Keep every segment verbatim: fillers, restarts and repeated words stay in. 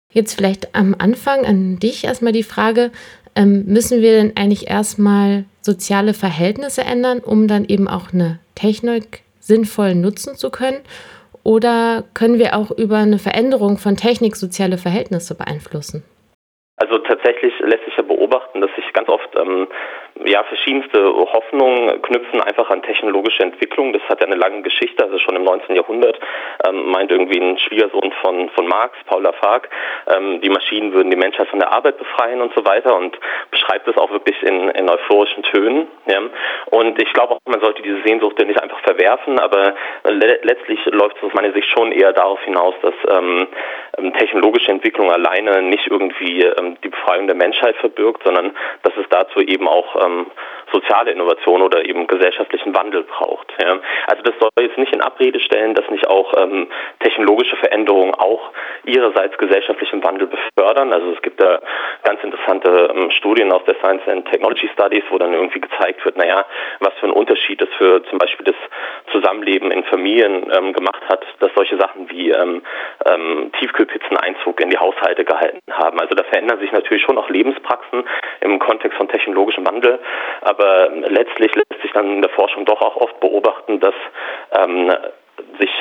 Jetzt vielleicht am Anfang an dich erstmal die Frage, ähm, müssen wir denn eigentlich erstmal soziale Verhältnisse ändern, um dann eben auch eine Technik sinnvoll nutzen zu können? Oder können wir auch über eine Veränderung von Technik soziale Verhältnisse beeinflussen? Also tatsächlich lässt sich ja beobachten, dass sich ganz oft ähm, ja, verschiedenste Hoffnungen knüpfen einfach an technologische Entwicklung. Das hat ja eine lange Geschichte, also schon im neunzehnten Jahrhundert ähm, meint irgendwie ein Schwiegersohn von, von Marx, Paul Lafargue, ähm, die Maschinen würden die Menschheit von der Arbeit befreien und so weiter und beschreibt das auch wirklich in, in euphorischen Tönen. Ja. Und ich glaube auch, man sollte diese Sehnsucht ja nicht einfach verwerfen, aber le- letztlich läuft es aus meiner Sicht schon eher darauf hinaus, dass ähm, technologische Entwicklung alleine nicht irgendwie ähm, die Befreiung der Menschheit verbirgt, sondern dass es dazu eben auch ähm, soziale Innovation oder eben gesellschaftlichen Wandel braucht. Ja. Also das soll jetzt nicht in Abrede stellen, dass nicht auch ähm, technologische Veränderungen auch ihrerseits gesellschaftlichen Wandel befördern. Also es gibt da ganz interessante ähm, Studien aus der Science and Technology Studies, wo dann irgendwie gezeigt wird, naja, was für einen Unterschied das für zum Beispiel das Zusammenleben in Familien ähm, gemacht hat, dass solche Sachen wie ähm, ähm, Tiefkühlpizzen Einzug in die Haushalte gehalten haben. Also da verändern sich natürlich schon auch Lebenspraxen im Kontext von technologischem Wandel, aber letztlich lässt sich dann in der Forschung doch auch oft beobachten, dass ähm, sich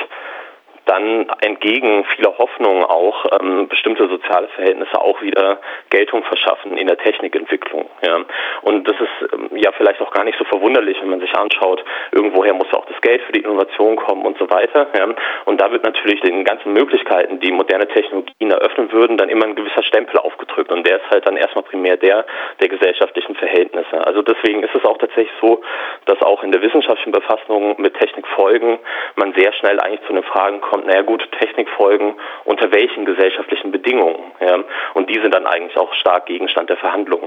dann entgegen vieler Hoffnungen auch ähm, bestimmte soziale Verhältnisse auch wieder Geltung verschaffen in der Technikentwicklung. Ja. Und das ist ähm, ja vielleicht auch gar nicht so verwunderlich, wenn man sich anschaut, irgendwoher muss ja auch das Geld für die Innovation kommen und so weiter. Ja. Und da wird natürlich den ganzen Möglichkeiten, die moderne Technologien eröffnen würden, dann immer ein gewisser Stempel aufgedrückt. Und der ist halt dann erstmal primär der der gesellschaftlichen Verhältnisse. Also deswegen ist es auch tatsächlich so, dass auch in der wissenschaftlichen Befassung mit Technikfolgen man sehr schnell eigentlich zu den Fragen kommt, naja gut, Technikfolgen unter welchen gesellschaftlichen Bedingungen? Ja? Und die sind dann eigentlich auch stark Gegenstand der Verhandlungen.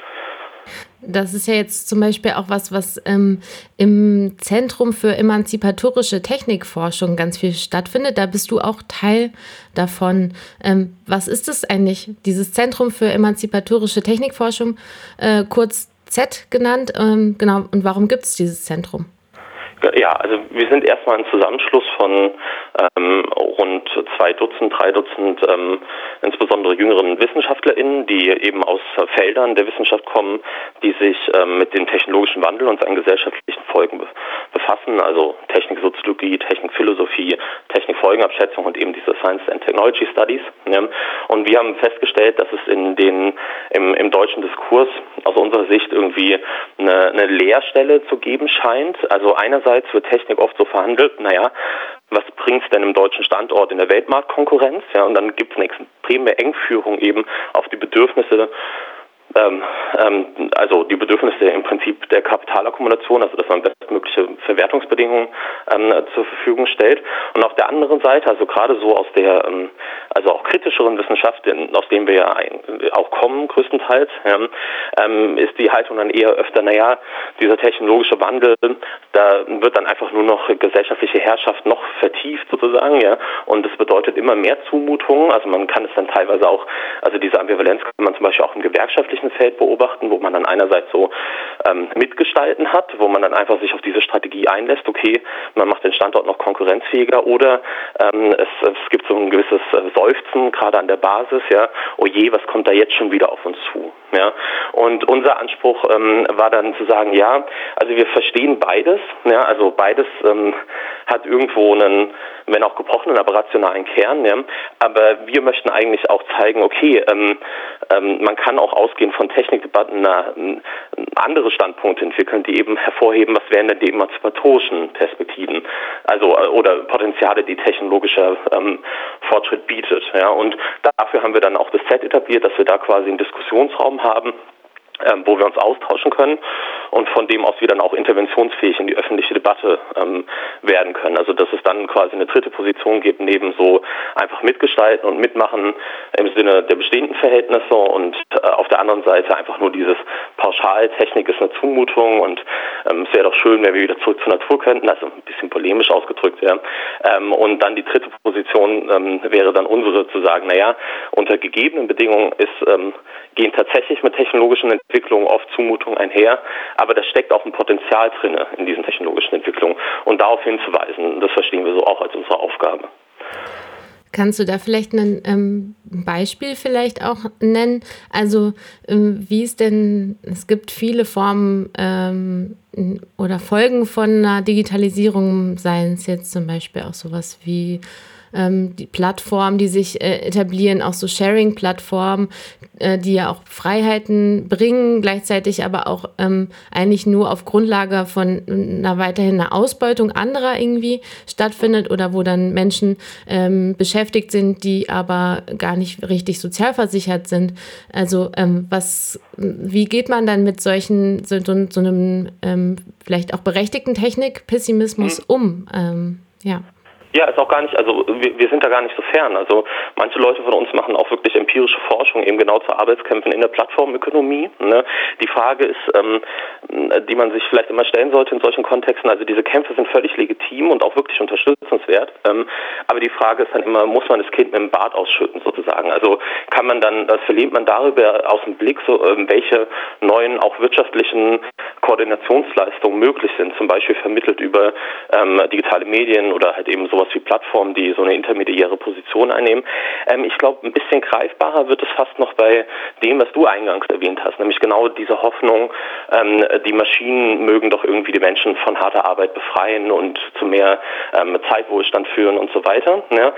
Das ist ja jetzt zum Beispiel auch was, was ähm, im Zentrum für emanzipatorische Technikforschung ganz viel stattfindet. Da bist du auch Teil davon. Ähm, was ist es eigentlich, dieses Zentrum für emanzipatorische Technikforschung, äh, kurz Z genannt? Ähm, genau, und warum gibt es dieses Zentrum? Ja, also wir sind erstmal ein Zusammenschluss von ähm, rund zwei Dutzend, drei Dutzend, ähm, insbesondere jüngeren WissenschaftlerInnen, die eben aus Feldern der Wissenschaft kommen, die sich ähm, mit dem technologischen Wandel und seinen gesellschaftlichen Folgen be- befassen, also Techniksoziologie, Technikphilosophie, Technikfolgenabschätzung und eben diese Science and Technology Studies. Ja. Und wir haben festgestellt, dass es in den im, im deutschen Diskurs aus unserer Sicht irgendwie eine, eine Leerstelle zu geben scheint. Also einerseits wird Technik oft so verhandelt, naja, was bringt es denn im deutschen Standort in der Weltmarktkonkurrenz? Ja, und dann gibt es eine extreme Engführung eben auf die Bedürfnisse, ähm, ähm, also die Bedürfnisse im Prinzip der Kapitalakkumulation, also dass man bestmögliche Verwertungsbedingungen ähm, zur Verfügung stellt. Und auf der anderen Seite, also gerade so aus der, ähm, also auch kritischeren Wissenschaft, aus denen wir ja ein, auch kommen größtenteils, ja, ähm, ist die Haltung dann eher öfter, naja, dieser technologische Wandel, da wird dann einfach nur noch gesellschaftliche Herrschaft noch vertieft sozusagen, ja, und das bedeutet immer mehr Zumutungen, also man kann es dann teilweise auch, also diese Ambivalenz kann man zum Beispiel auch im gewerkschaftlichen Feld beobachten, wo man dann einerseits so ähm, mitgestalten hat, wo man dann einfach sich auf diese Strategie einlässt, okay, man macht den Standort noch konkurrenzfähiger oder ähm, es, es gibt so ein gewisses äh, Seufzen, gerade an der Basis, ja, oh je, was kommt da jetzt schon wieder auf uns zu, ja, und unser Anspruch ähm, war dann zu sagen, ja, also wir verstehen beides, ja, also beides ähm, hat irgendwo einen, wenn auch gebrochenen, aber rationalen Kern, ja, aber wir möchten eigentlich auch zeigen, okay, ähm, ähm, man kann auch ausgehend von Technikdebatten eine, eine andere Standpunkte entwickeln, die eben hervorheben, was wären denn die emanzipatorischen Perspektiven, also oder Potenziale, die technologischer ähm, Fortschritt bietet. Ja. Und dafür haben wir dann auch das Z etabliert, dass wir da quasi einen Diskussionsraum haben, ähm, wo wir uns austauschen können und von dem aus wir dann auch interventionsfähig in die öffentliche Debatte ähm, werden können. Also dass es dann quasi eine dritte Position gibt, neben so einfach mitgestalten und mitmachen im Sinne der bestehenden Verhältnisse und äh, auf der anderen Seite einfach nur dieses pauschal, Technik ist eine Zumutung und ähm, es wäre doch schön, wenn wir wieder zurück zur Natur könnten, also ein bisschen polemisch ausgedrückt, ja. Ähm, und dann die dritte Position ähm, wäre dann unsere zu sagen, naja, unter gegebenen Bedingungen ist, ähm, gehen tatsächlich mit technologischen Entwicklungen oft Zumutungen einher, aber da steckt auch ein Potenzial drin in diesen technologischen Entwicklungen und darauf hinzuweisen, das verstehen wir so auch als unsere Aufgabe. Kannst du da vielleicht ein ähm, Beispiel vielleicht auch nennen? Also ähm, wie es denn, es gibt viele Formen ähm, oder Folgen von einer Digitalisierung, seien es jetzt zum Beispiel auch sowas wie ähm, die Plattformen, die sich äh, etablieren, auch so Sharing-Plattformen, äh, die ja auch Freiheiten bringen, gleichzeitig aber auch ähm, eigentlich nur auf Grundlage von einer weiterhin einer Ausbeutung anderer irgendwie stattfindet oder wo dann Menschen ähm, beschäftigt sind, die aber gar nicht richtig sozialversichert sind. Also ähm, was, wie geht man dann mit solchen, so, so, so einem ähm, vielleicht auch berechtigten Technikpessimismus Hm. um? Ähm, ja. Ja, ist auch gar nicht, also wir, wir sind da gar nicht so fern. Also manche Leute von uns machen auch wirklich empirische Forschung eben genau zu Arbeitskämpfen in der Plattformökonomie. Ne? Die Frage ist, ähm, die man sich vielleicht immer stellen sollte in solchen Kontexten, also diese Kämpfe sind völlig legitim und auch wirklich unterstützenswert. Ähm, aber die Frage ist dann immer, muss man das Kind mit dem Bad ausschütten sozusagen? Also kann man dann, das verliert man darüber aus dem Blick, so ähm, welche neuen auch wirtschaftlichen Koordinationsleistungen möglich sind, zum Beispiel vermittelt über ähm, digitale Medien oder halt eben sowas wie Plattformen, die so eine intermediäre Position einnehmen. Ähm, ich glaube, ein bisschen greifbarer wird es fast noch bei dem, was du eingangs erwähnt hast, nämlich genau diese Hoffnung, ähm, die Maschinen mögen doch irgendwie die Menschen von harter Arbeit befreien und zu mehr ähm, Zeitwohlstand führen und so weiter. Ne?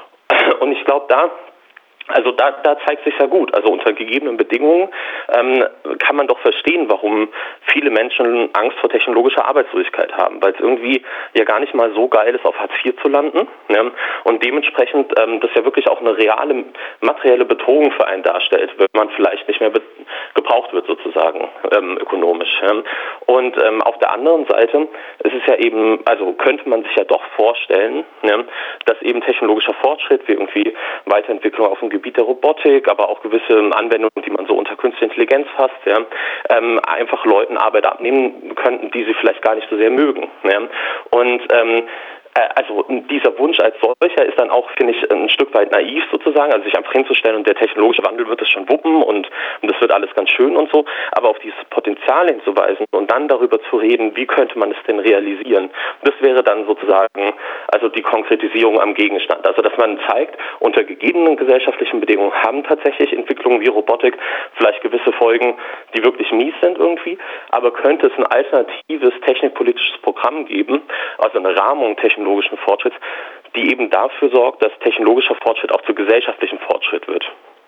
Und ich glaube, da Also da, da zeigt sich ja gut. Also unter gegebenen Bedingungen ähm, kann man doch verstehen, warum viele Menschen Angst vor technologischer Arbeitslosigkeit haben, weil es irgendwie ja gar nicht mal so geil ist, auf Hartz vier zu landen. Ne? Und dementsprechend ähm, das ja wirklich auch eine reale materielle Bedrohung für einen darstellt, wenn man vielleicht nicht mehr be- gebraucht wird sozusagen ähm, ökonomisch. Ja? Und ähm, auf der anderen Seite ist es ja eben, also könnte man sich ja doch vorstellen, ne, dass eben technologischer Fortschritt wie irgendwie Weiterentwicklung auf dem Gebiet der Robotik, aber auch gewisse Anwendungen, die man so unter künstliche Intelligenz fasst, ja, ähm, einfach Leuten Arbeit abnehmen könnten, die sie vielleicht gar nicht so sehr mögen. Ja. Und ähm, also dieser Wunsch als solcher ist dann auch, finde ich, ein Stück weit naiv sozusagen, also sich einfach hinzustellen und der technologische Wandel wird es schon wuppen und, und das wird alles ganz schön und so, aber auf dieses Potenzial hinzuweisen und dann darüber zu reden, wie könnte man es denn realisieren, das wäre dann sozusagen also die Konkretisierung am Gegenstand, also dass man zeigt, unter gegebenen gesellschaftlichen Bedingungen haben tatsächlich Entwicklungen wie Robotik vielleicht gewisse Folgen, die wirklich mies sind irgendwie, aber könnte es ein alternatives technikpolitisches Programm geben, also eine Rahmung technologischen Fortschritts, die eben dafür sorgt, dass technologischer Fortschritt auch zu gesellschaftlichem Fortschritt wird.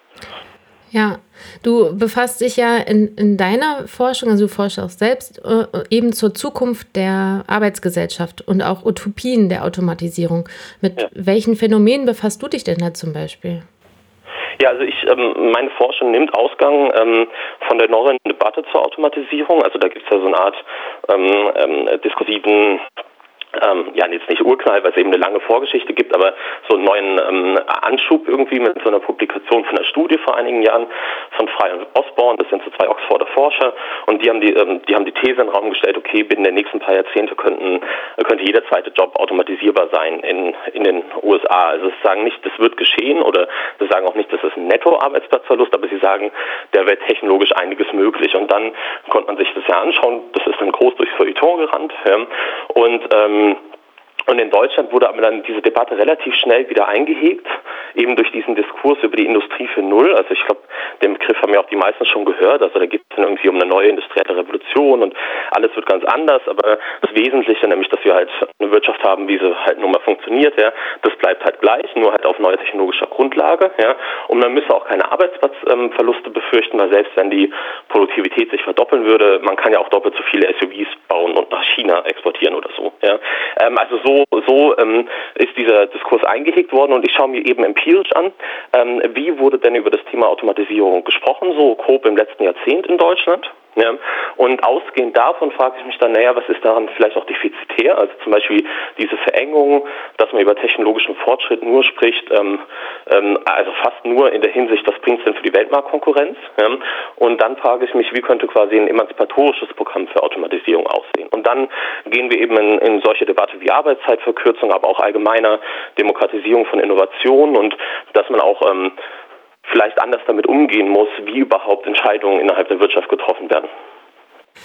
Ja, du befasst dich ja in, in deiner Forschung, also du forschst auch selbst, äh, eben zur Zukunft der Arbeitsgesellschaft und auch Utopien der Automatisierung. Mit ja. welchen Phänomenen befasst du dich denn da zum Beispiel? Ja, also ich, ähm, meine Forschung nimmt Ausgang ähm, von der neuen Debatte zur Automatisierung. Also da gibt es ja so eine Art ähm, ähm, diskursiven Ähm, ja, jetzt nicht Urknall, weil es eben eine lange Vorgeschichte gibt, aber so einen neuen ähm, Anschub irgendwie mit so einer Publikation von einer Studie vor einigen Jahren von Frey und Osborne, das sind so zwei Oxforder Forscher, und die haben die, ähm, die haben die These in den Raum gestellt, okay, binnen der nächsten paar Jahrzehnte könnten, könnte jeder zweite Job automatisierbar sein in, in den U S A. Also sie sagen nicht, das wird geschehen, oder sie sagen auch nicht, das ist ein Netto-Arbeitsplatzverlust, aber sie sagen, da wäre technologisch einiges möglich. Und dann konnte man sich das ja anschauen, das ist dann groß durchs Feuilleton gerannt, ja, und ähm, Und in Deutschland wurde aber dann diese Debatte relativ schnell wieder eingehegt, eben durch diesen Diskurs über die Industrie für Null. Also ich glaube, den Begriff haben ja auch die meisten schon gehört. Also da geht es dann irgendwie um eine neue industrielle Revolution und alles wird ganz anders. Aber das Wesentliche, nämlich, dass wir halt eine Wirtschaft haben, wie sie halt nun mal funktioniert, ja, das bleibt halt gleich, nur halt auf neuer technologischer Grundlage. Ja. Und man müsse auch keine Arbeitsplatzverluste ähm, befürchten, weil selbst wenn die Produktivität sich verdoppeln würde, man kann ja auch doppelt so viele S U Vs bauen und nach China exportieren oder so. Ja. Ähm, also so So, so ähm, ist dieser Diskurs eingehegt worden, und ich schaue mir eben empirisch an, ähm, wie wurde denn über das Thema Automatisierung gesprochen, so grob im letzten Jahrzehnt in Deutschland. Ja. Und ausgehend davon frage ich mich dann, naja, was ist daran vielleicht auch defizitär? Also zum Beispiel diese Verengung, dass man über technologischen Fortschritt nur spricht, ähm, ähm, also fast nur in der Hinsicht, was bringt es denn für die Weltmarktkonkurrenz? Ja. Und dann frage ich mich, wie könnte quasi ein emanzipatorisches Programm für Automatisierung aussehen? Und dann gehen wir eben in, in solche Debatte wie Arbeitszeitverkürzung, aber auch allgemeiner Demokratisierung von Innovationen, und dass man auch ähm, vielleicht anders damit umgehen muss, wie überhaupt Entscheidungen innerhalb der Wirtschaft getroffen werden.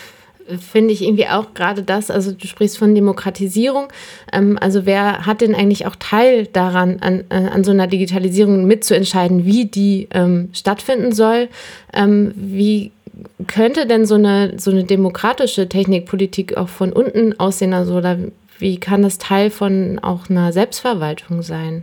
finde ich irgendwie auch gerade das, also du sprichst von Demokratisierung, ähm, also wer hat denn eigentlich auch Teil daran, an, äh, an so einer Digitalisierung mitzuentscheiden, wie die ähm, stattfinden soll? Ähm, wie könnte denn so eine, so eine demokratische Technikpolitik auch von unten aussehen, also oder wie kann das Teil von auch einer Selbstverwaltung sein?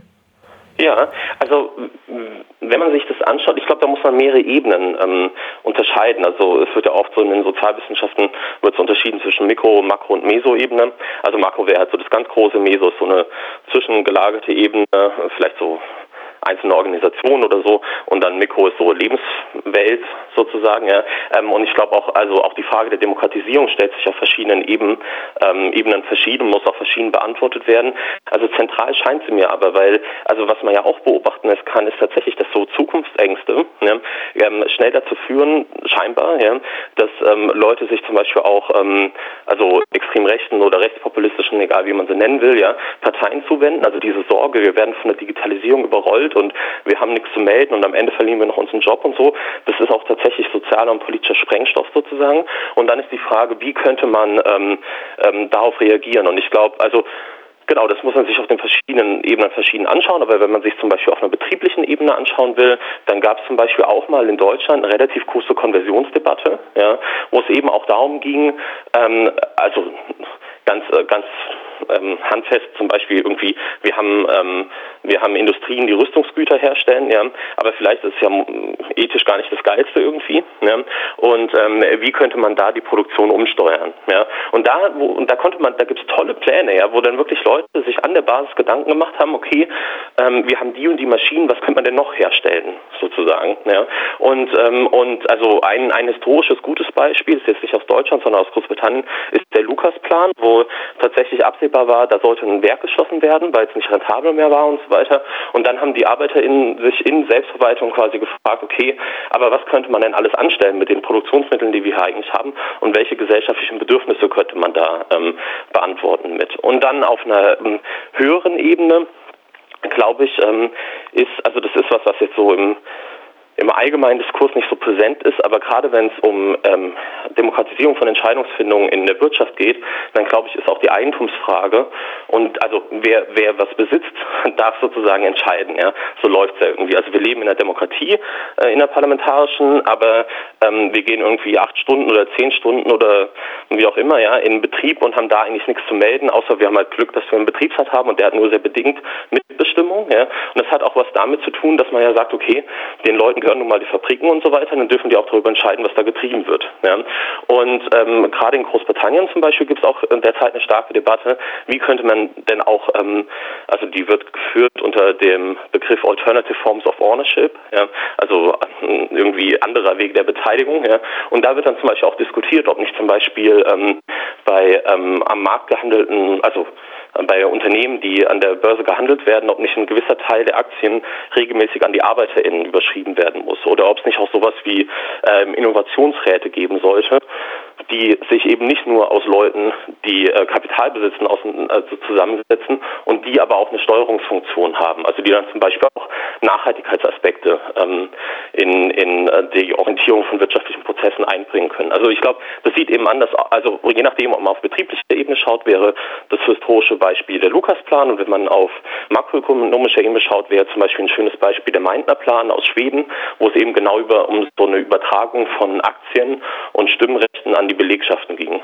Ja, also wenn man sich das anschaut, ich glaube, da muss man mehrere Ebenen ähm, unterscheiden. Also es wird ja oft so in den Sozialwissenschaften wird es unterschieden zwischen Mikro-, Makro- und Meso-Ebene. Also Makro wäre halt so das ganz große, Meso ist so eine zwischengelagerte Ebene, vielleicht so einzelne Organisationen oder so, und dann Mikro ist so Lebenswelt sozusagen, ja. Ähm, und ich glaube auch, also auch die Frage der Demokratisierung stellt sich auf verschiedenen Ebenen, ähm, Ebenen verschieden, muss auch verschieden beantwortet werden. Also zentral scheint sie mir aber, weil, also was man ja auch beobachten ist, kann, ist tatsächlich, dass so Zukunftsängste ja, ähm, schnell dazu führen, scheinbar, ja, dass ähm, Leute sich zum Beispiel auch, ähm, also extrem rechten oder rechtspopulistischen, egal wie man sie nennen will, ja, Parteien zuwenden. Also diese Sorge, wir werden von der Digitalisierung überrollt und wir haben nichts zu melden und am Ende verlieren wir noch unseren Job und so. Das ist auch tatsächlich sozialer und politischer Sprengstoff sozusagen. Und dann ist die Frage, wie könnte man ähm, ähm, darauf reagieren? Und ich glaube, also genau, das muss man sich auf den verschiedenen Ebenen verschieden anschauen, aber wenn man sich zum Beispiel auf einer betrieblichen Ebene anschauen will, dann gab es zum Beispiel auch mal in Deutschland eine relativ große Konversionsdebatte, ja, wo es eben auch darum ging, ähm, also ganz, ganz ähm, handfest zum Beispiel irgendwie, wir haben ähm, wir haben Industrien, die Rüstungsgüter herstellen, ja, aber vielleicht ist es ja ethisch gar nicht das Geilste irgendwie, ja, und ähm, wie könnte man da die Produktion umsteuern, ja, und da wo, und da konnte man, da gibt es tolle Pläne, ja, wo dann wirklich Leute sich an der Basis Gedanken gemacht haben, okay, ähm, wir haben die und die Maschinen, was könnte man denn noch herstellen, sozusagen, ja, und ähm, und also ein ein historisches gutes Beispiel ist jetzt nicht aus Deutschland, sondern aus Großbritannien, ist der Lucas-Plan, wo tatsächlich absehbar war, da sollte ein Werk geschlossen werden, weil es nicht rentabel mehr war und so weiter. Und dann haben die ArbeiterInnen sich in Selbstverwaltung quasi gefragt, okay, aber was könnte man denn alles anstellen mit den Produktionsmitteln, die wir hier eigentlich haben, und welche gesellschaftlichen Bedürfnisse könnte man da ähm, beantworten mit. Und dann auf einer ähm, höheren Ebene, glaube ich, ähm, ist, also das ist was, was jetzt so im im allgemeinen Diskurs nicht so präsent ist, aber gerade wenn es um ähm, Demokratisierung von Entscheidungsfindungen in der Wirtschaft geht, dann glaube ich, ist auch die Eigentumsfrage und also wer wer was besitzt, darf sozusagen entscheiden, ja, so läuft es ja irgendwie. Also wir leben in einer Demokratie, äh, in der parlamentarischen, aber ähm, wir gehen irgendwie acht Stunden oder zehn Stunden oder wie auch immer, ja, in Betrieb und haben da eigentlich nichts zu melden, außer wir haben halt Glück, dass wir einen Betriebsrat haben und der hat nur sehr bedingt Mitbestimmung, ja, und das hat auch was damit zu tun, dass man ja sagt, okay, den Leuten gehören nun mal die Fabriken und so weiter, dann dürfen die auch darüber entscheiden, was da getrieben wird. Ja. Und ähm, gerade in Großbritannien zum Beispiel gibt es auch derzeit eine starke Debatte, wie könnte man denn auch, ähm, also die wird geführt unter dem Begriff Alternative Forms of Ownership, ja, also äh, irgendwie anderer Weg der Beteiligung. Ja. Und da wird dann zum Beispiel auch diskutiert, ob nicht zum Beispiel ähm, bei ähm, am Markt gehandelten, also bei Unternehmen, die an der Börse gehandelt werden, ob nicht ein gewisser Teil der Aktien regelmäßig an die ArbeiterInnen überschrieben werden muss oder ob es nicht auch sowas wie ähm, Innovationsräte geben sollte, die sich eben nicht nur aus Leuten, die äh, Kapital besitzen, aus, also zusammensetzen und die aber auch eine Steuerungsfunktion haben, also die dann zum Beispiel auch Nachhaltigkeitsaspekte ähm, in, in äh, die Orientierung von wirtschaftlichen Prozessen einbringen können. Also ich glaube, das sieht eben anders, also je nachdem, ob man auf betrieblicher Ebene schaut, wäre das historische Beispiel der Lukas-Plan, und wenn man auf makroökonomischer Ebene schaut, wäre zum Beispiel ein schönes Beispiel der Meitner-Plan aus Schweden, wo es eben genau über um so eine Übertragung von Aktien und Stimmrechten an die Belegschaften ging.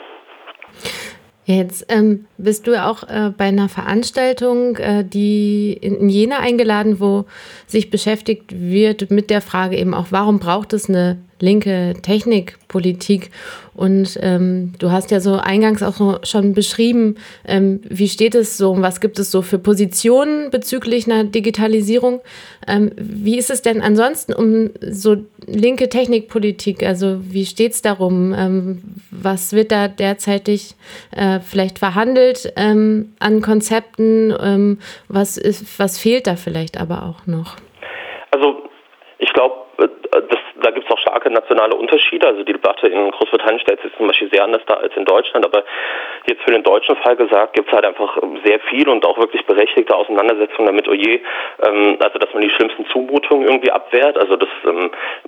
Jetzt ähm, bist du ja auch äh, bei einer Veranstaltung, äh, die in, in Jena eingeladen, wo sich beschäftigt wird mit der Frage eben auch, warum braucht es eine linke Technikpolitik? Und ähm, du hast ja so eingangs auch so schon beschrieben, ähm, wie steht es so, was gibt es so für Positionen bezüglich einer Digitalisierung? Ähm, wie ist es denn ansonsten um so linke Technikpolitik? Also wie steht es darum? Ähm, was wird da derzeitig äh, vielleicht verhandelt ähm, an Konzepten? Ähm, was ist, was fehlt da vielleicht aber auch noch? Also ich glaube, das, da gibt es auch starke nationale Unterschiede. Also die Debatte in Großbritannien stellt sich zum Beispiel sehr anders dar als in Deutschland. Aber jetzt für den deutschen Fall gesagt, gibt es halt einfach sehr viel und auch wirklich berechtigte Auseinandersetzungen damit, oh je, ähm, also dass man die schlimmsten Zumutungen irgendwie abwehrt. Also das ähm,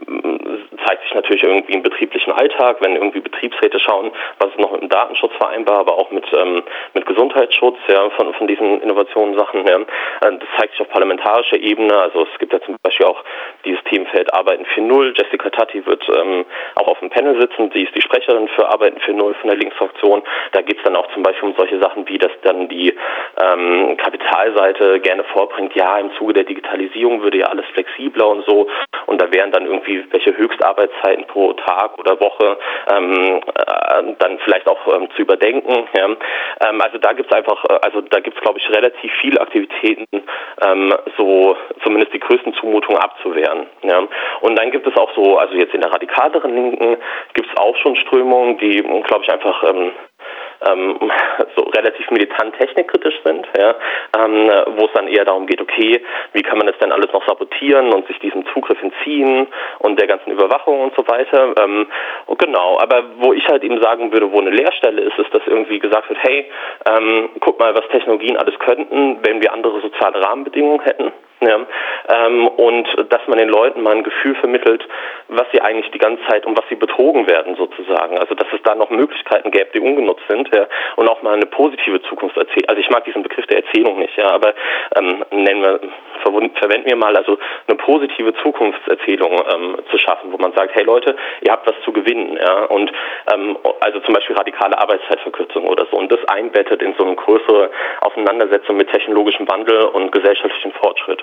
zeigt sich natürlich irgendwie im betrieblichen Alltag, wenn irgendwie Betriebsräte schauen, was ist noch mit dem Datenschutz vereinbar, aber auch mit ähm, mit Gesundheitsschutz, ja, von von diesen Innovationssachen. Ja. Das zeigt sich auf parlamentarischer Ebene. Also es gibt ja zum Beispiel auch dieses Themenfeld Arbeiten vier null. Jessica Tatti wird ähm, auch auf dem Panel sitzen. Sie ist die Sprecherin für Arbeiten vier null von der Linksfraktion. Da geht es dann auch zum Beispiel um solche Sachen wie, dass dann die ähm, Kapitalseite gerne vorbringt, ja, im Zuge der Digitalisierung würde ja alles flexibler und so. Und da wären dann irgendwie welche Höchstarbeitszeiten pro Tag oder Woche ähm, äh, dann vielleicht auch ähm, zu überdenken. Ja. Ähm, also da gibt es einfach, also da gibt es, glaube ich, relativ viele Aktivitäten, ähm, so zumindest die größten Zumutungen abzuwehren. Ja. Und dann gibt es auch so, also jetzt in der radikaleren Linken gibt es auch schon Strömungen, die, glaube ich, einfach ähm, ähm, so relativ militant technikkritisch sind, ja, ähm, wo es dann eher darum geht, okay, wie kann man das denn alles noch sabotieren und sich diesem Zugriff entziehen und der ganzen Überwachung und so weiter. Ähm, und genau, aber wo ich halt eben sagen würde, wo eine Leerstelle ist, ist, dass irgendwie gesagt wird, hey, ähm, guck mal, was Technologien alles könnten, wenn wir andere soziale Rahmenbedingungen hätten. Ja, ähm, und dass man den Leuten mal ein Gefühl vermittelt, was sie eigentlich die ganze Zeit, um was sie betrogen werden sozusagen. Also dass es da noch Möglichkeiten gäbe, die ungenutzt sind, ja, und auch mal eine positive Zukunftserzählung. Also ich mag diesen Begriff der Erzählung nicht, ja, aber ähm, nennen wir, verwenden wir mal also eine positive Zukunftserzählung ähm, zu schaffen, wo man sagt, hey Leute, ihr habt was zu gewinnen, ja, und ähm, also zum Beispiel radikale Arbeitszeitverkürzung oder so, und das einbettet in so eine größere Auseinandersetzung mit technologischem Wandel und gesellschaftlichem Fortschritt.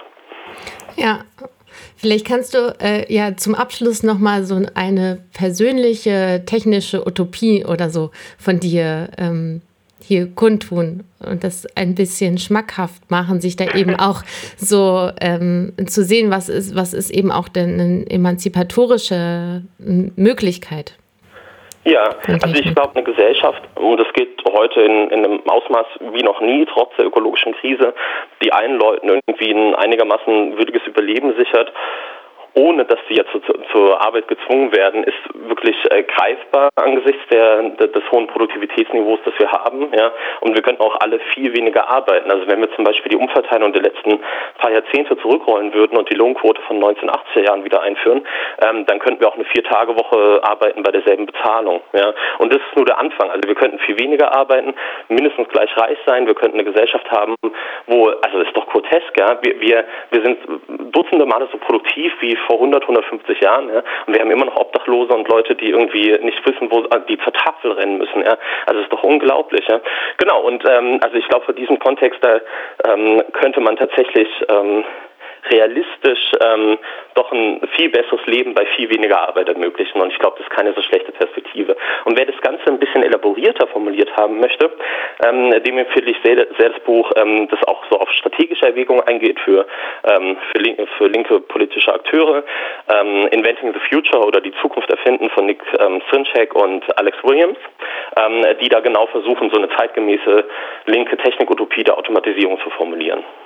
Ja, vielleicht kannst du äh, ja zum Abschluss nochmal so eine persönliche technische Utopie oder so von dir ähm, hier kundtun und das ein bisschen schmackhaft machen, sich da eben auch so ähm, zu sehen, was ist, was ist eben auch denn eine emanzipatorische Möglichkeit. Ja, also ich glaube, eine Gesellschaft, und das geht heute in, in einem Ausmaß wie noch nie, trotz der ökologischen Krise, die allen Leuten irgendwie ein einigermaßen würdiges Überleben sichert, ohne dass sie jetzt zu, zur Arbeit gezwungen werden, ist wirklich äh, greifbar angesichts der, der, des hohen Produktivitätsniveaus, das wir haben. Ja. Und wir könnten auch alle viel weniger arbeiten. Also wenn wir zum Beispiel die Umverteilung der letzten paar Jahrzehnte zurückrollen würden und die Lohnquote von neunzehnhundertachtziger Jahren wieder einführen, ähm, dann könnten wir auch eine Vier-Tage-Woche arbeiten bei derselben Bezahlung. Ja. Und das ist nur der Anfang. Also wir könnten viel weniger arbeiten, mindestens gleich reich sein. Wir könnten eine Gesellschaft haben, wo, also das ist doch grotesk, ja. Wir, wir, wir sind dutzende Male so produktiv wie vor hundert, hundertfünfzig Jahren, ja, und wir haben immer noch Obdachlose und Leute, die irgendwie nicht wissen, wo die zur Tafel rennen müssen, ja, also das ist doch unglaublich, ja, genau, und ähm, also ich glaube, für diesen Kontext, da ähm, könnte man tatsächlich ähm, realistisch ähm, doch ein viel besseres Leben bei viel weniger Arbeit ermöglichen. Und ich glaube, das ist keine so schlechte Perspektive. Und wer das Ganze ein bisschen elaborierter formuliert haben möchte, ähm, dem empfehle ich sehr, sehr das Buch, ähm, das auch so auf strategische Erwägungen eingeht für, ähm, für, linke, für linke politische Akteure. Ähm, Inventing the Future oder Die Zukunft erfinden von Nick ähm, Srinchek und Alex Williams, ähm, die da genau versuchen, so eine zeitgemäße linke Technikutopie der Automatisierung zu formulieren.